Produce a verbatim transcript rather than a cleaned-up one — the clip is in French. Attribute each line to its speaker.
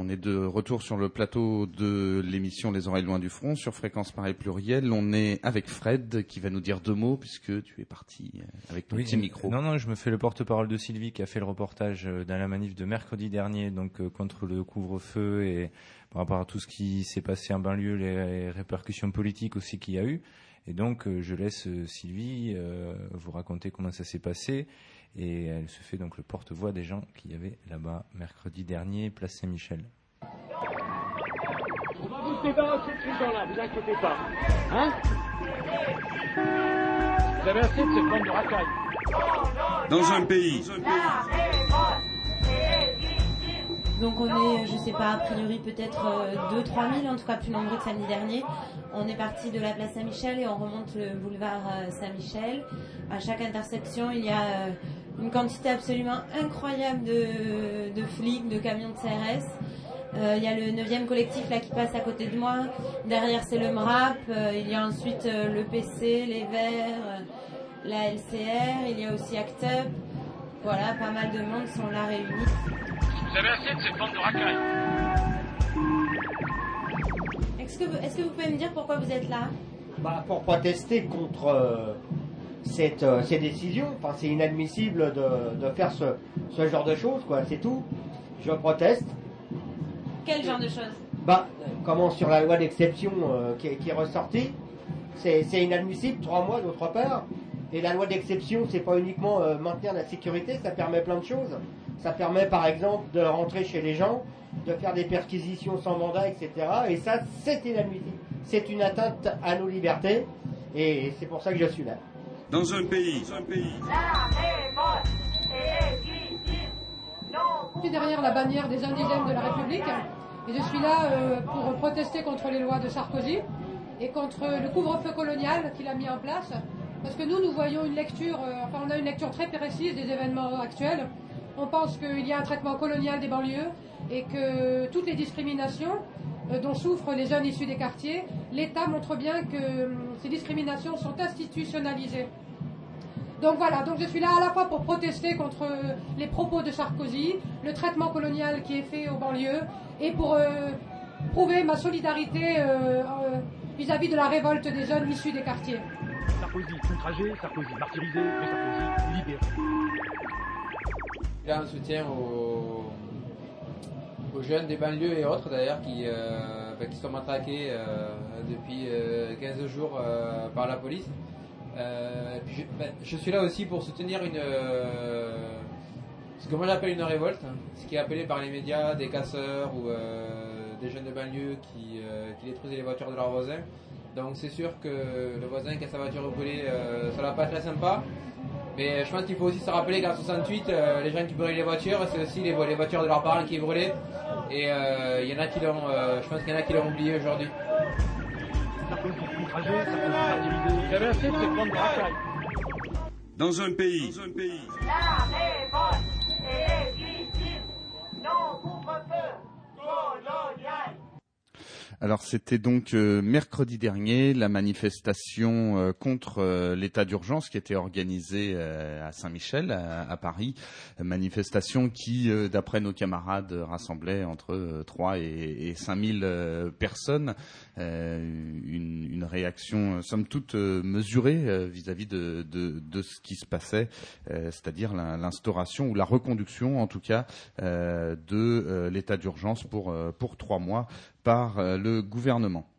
Speaker 1: On est de retour sur le plateau de l'émission Les Oreilles Loin du Front sur Fréquence Paris Pluriel. On est avec Fred qui va nous dire deux mots puisque tu es parti avec ton
Speaker 2: oui,
Speaker 1: petit micro.
Speaker 2: Non, non, je me fais le porte-parole de Sylvie qui a fait le reportage dans la manif de mercredi dernier, donc euh, contre le couvre-feu et par rapport à tout ce qui s'est passé en banlieue, les répercussions politiques aussi qu'il y a eu. Et donc, euh, je laisse euh, Sylvie euh, vous raconter comment ça s'est passé. Et elle se fait donc le porte-voix des gens qui y avaient là-bas mercredi dernier, place Saint-Michel.
Speaker 3: On va vous débarrasser de ces gens-là, vous inquiétez pas. Hein? Vous avez assez de cette bande de racailles.
Speaker 4: Dans un pays. Dans un pays.
Speaker 5: Donc on est, je sais pas, a priori peut-être deux à trois mille, en tout cas plus nombreux que samedi dernier. On est parti de la place Saint-Michel et on remonte le boulevard Saint-Michel. À chaque intersection, il y a une quantité absolument incroyable de, de flics, de camions de C R S. Euh, il y a le neuvième collectif là qui passe à côté de moi. Derrière c'est le M R A P. Euh, il y a ensuite euh, le P C, les Verts, euh, la L C R. Il y a aussi ACT UP. Voilà, pas mal de monde sont là réunis.
Speaker 3: Vous avez assez de cette bande de racailles.
Speaker 5: Est-ce que, est-ce que vous pouvez me dire pourquoi vous êtes là?
Speaker 6: Bah, pour protester contre euh, cette, euh, ces décisions. Enfin, c'est inadmissible de, de faire ce, ce genre de choses, quoi. C'est tout. Je proteste.
Speaker 5: Quel genre de choses?
Speaker 6: Bah, comment sur la loi d'exception euh, qui, qui est ressortie, c'est, c'est inadmissible, trois mois d'autre part. Et la loi d'exception, c'est pas uniquement euh, maintenir la sécurité, ça permet plein de choses. Ça permet par exemple de rentrer chez les gens, de faire des perquisitions sans mandat, et cetera. Et ça, c'est inadmissible. C'est une atteinte à nos libertés, et c'est pour ça que je suis là.
Speaker 4: Dans un pays. Dans un pays.
Speaker 7: La révolte est légitime. Non.
Speaker 8: Je suis derrière la bannière des indigènes de la République, et je suis là euh, pour protester contre les lois de Sarkozy et contre le couvre-feu colonial qu'il a mis en place. Parce que nous, nous voyons une lecture, euh, enfin on a une lecture très précise des événements actuels. On pense qu'il y a un traitement colonial des banlieues et que toutes les discriminations euh, dont souffrent les jeunes issus des quartiers, l'État montre bien que euh, ces discriminations sont institutionnalisées. Donc voilà, donc je suis là à la fois pour protester contre euh, les propos de Sarkozy, le traitement colonial qui est fait aux banlieues, et pour euh, prouver ma solidarité euh, euh, vis-à-vis de la révolte des jeunes issus des quartiers.
Speaker 3: Sarkozy outragé, Sarkozy martyrisé, mais Sarkozy libéré.
Speaker 9: Là, un soutien aux, aux jeunes des banlieues et autres d'ailleurs qui, euh, ben, qui sont matraqués euh, depuis euh, quinze jours euh, par la police. Euh, puis je, ben, je suis là aussi pour soutenir une, euh, ce que moi j'appelle une révolte, hein, ce qui est appelé par les médias des casseurs ou euh, des jeunes de banlieue qui, euh, qui détruisent les voitures de leurs voisins. Donc c'est sûr que le voisin qui a sa voiture brûlée, euh, ça va pas être très sympa. Mais je pense qu'il faut aussi se rappeler qu'en soixante-huit, euh, les gens qui brûlaient les voitures, c'est aussi les, les voitures de leurs parents qui brûlaient. Et il euh, y en a qui l'ont, euh, je pense qu'il y en a qui l'ont oublié aujourd'hui.
Speaker 3: Sarkozy outragé, Sarkozy martyrisé. Vous avez assez de cette bande de racailles.
Speaker 4: Dans un pays. Dans un pays.
Speaker 7: La révolte est légitime. Non couvre-feu colonial.
Speaker 1: Alors c'était donc euh, mercredi dernier la manifestation euh, contre euh, l'état d'urgence qui était organisée euh, à Saint-Michel, à, à Paris. Manifestation qui, euh, d'après nos camarades, rassemblait entre euh, trois et, et cinq mille euh, personnes. Euh, une, une réaction, euh, somme toute, euh, mesurée euh, vis-à-vis de, de, de ce qui se passait, euh, c'est-à-dire l'instauration ou la reconduction, en tout cas, euh, de euh, l'état d'urgence pour, euh, pour trois mois par euh, le gouvernement.